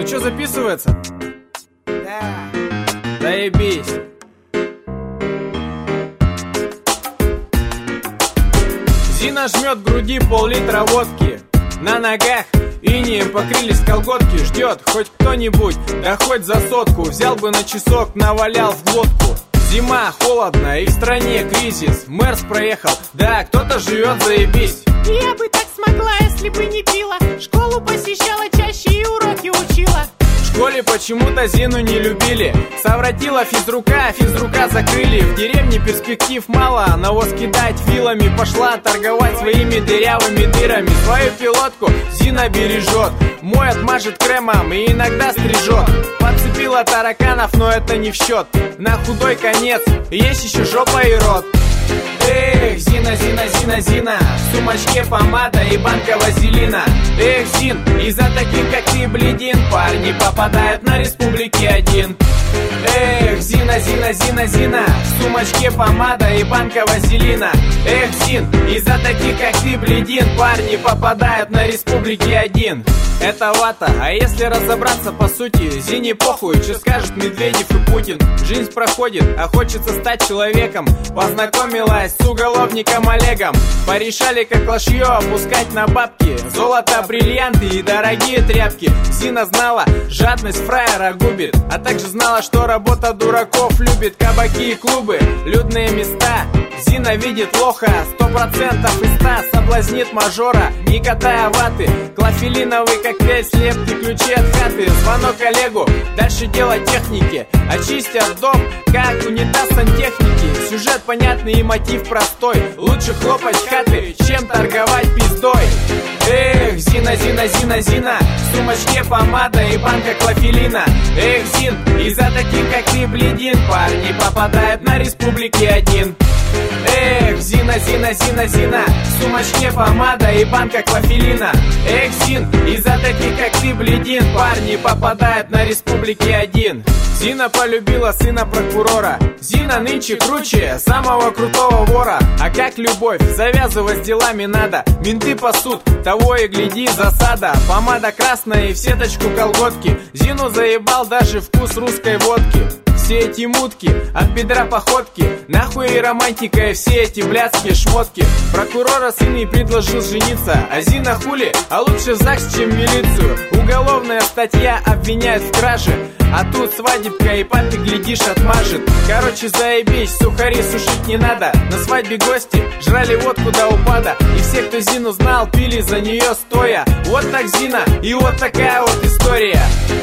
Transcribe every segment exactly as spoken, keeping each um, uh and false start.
Ну чё, записывается? Да. Заебись. Зина жмет в груди пол-литра водки. На ногах инеем покрылись колготки. Ждет хоть кто-нибудь, да хоть за сотку. Взял бы на часок, навалял в глотку. Зима, холодно и в стране кризис. Мэрс проехал, да, кто-то живет, заебись. Я бы так смогла, если бы не пила. Школу посещала чаще и уроки учила. В школе почему-то Зину не любили. Совратила физрука, физрука закрыли. В деревне перспектив мало, навоз кидать вилами. Пошла торговать своими дырявыми дырами. Свою пилотку Зина бережет, моет, мажет кремом и иногда стрижет. Подцепила тараканов, но это не в счет. На худой конец есть еще жопа и рот. Эх, Зина, Зина, Зина, Зина, в сумочке помада и банка вазелина. Эх, Зин, из-за таких, как ты, бледин, парни попадают на республике один. Эх, Зина, Зина, Зина, Зина, в сумочке помада и банка вазелина. Эх, Зин, из-за таких, как ты, бледин, парни попадают на республике один. Это вата, а если разобраться по сути, Зине похуй, что скажет Медведев и Путин. Жизнь проходит, а хочется стать человеком. Познакомилась с уголовником Олегом. Порешали, как лошье опускать на бабки. Золото, бриллианты и дорогие тряпки. Зина знала, жадность фраера губит. А также знала, что работа дураков любит. Кабаки и клубы, людные места. Зина видит лоха, сто процентов из ста соблазнит мажора, не катая ваты. Клофелиновый коктейль, слепки, ключи от хаты. Звонок Олегу, дальше дело техники. Очистят дом, как унитаз сантехники. Сюжет понятный и мотив простой. Лучше хлопать хаты, чем торговать пиздой. Эх, Зина, Зина, Зина, Зина, в сумочке помада и банка клофелина. Эх, Зин, из-за таких, как ты, бледин, парни попадают на республике один. Эх, Зина, Зина, Зина, Зина, в сумочке помада и банка клофелина. Эх, Зин, из-за таких, как ты, бледин, парни попадают на республике один. Зина полюбила сына прокурора. Зина нынче круче самого крутого вора. А как любовь, завязывать с делами надо. Менты пасут, того и гляди, засада. Помада красная и в сеточку колготки. Зину заебал даже вкус русской водки. Все эти мутки, от бедра походки. Нахуй и романтика, и все эти блядские шмотки. Прокурора сын ей предложил жениться. А Зина хули, а лучше в ЗАГС, чем в милицию. Уголовная статья обвиняет в краже. А тут свадебка и папе, глядишь, отмажет. Короче, заебись, сухари сушить не надо. На свадьбе гости жрали водку до упада. И все, кто Зину знал, пили за нее стоя. Вот так Зина, и вот такая вот история.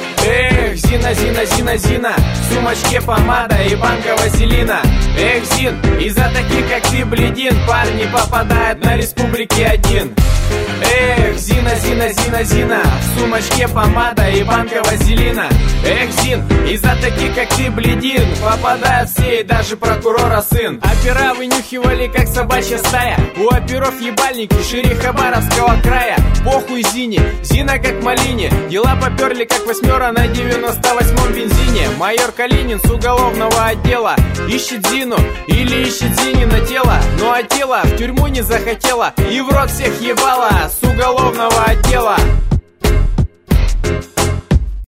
Эх, Зина, Зина, Зина, Зина, в сумочке помада и банка вазелина. Эх, Зин, из-за таких, как ты, бледин, парни попадают на республике один. Эх, Зина, Зина, Зина, Зина, в сумочке помада и банка вазелина. Эх, Зин, из-за таких, как ты, бледин, попадают все, и даже прокурора сын. Опера вынюхивали, как собачья стая. У оперов ебальники шире Хабаровского края. Похуй Зине, Зина как малине. Дела поперли, как восьмера на девяносто восьмом бензине. Майор Калинин с уголовного отдела ищет Зину или ищет Зинина тело. Ну а тело в тюрьму не захотела и в рот всех ебала с уголовного отдела.